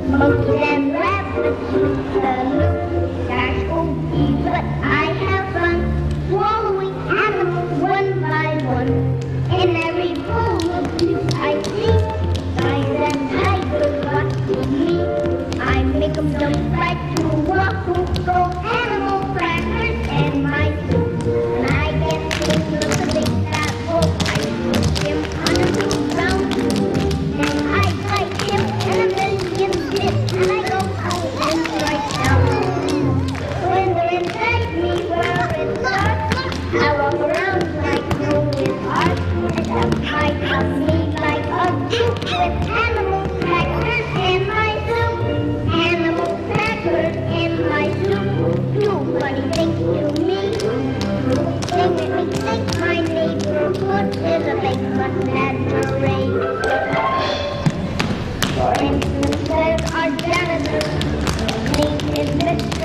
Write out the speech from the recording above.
Monkeys and rabbits use the loop. They're spooky, but I have fun swallowing animals one by one. In every bowl of soup I see lions and tigers watching me. I make them jump right to waffle, go animal crackers and my soup. When I get things with a big fat bowl, I put him on a blue brown soup. Then I bite him in a million bits, and I go out and right down. When they're inside me where it's dark, I walk around like Noah's Ark, and stuff my tummy like a soup with animal crackers in my soup. Animal crackers in my soup. Do funny things to me. They make me think my neighborhood is a big menagerie. For instance, there's our janitor. His name is Mr.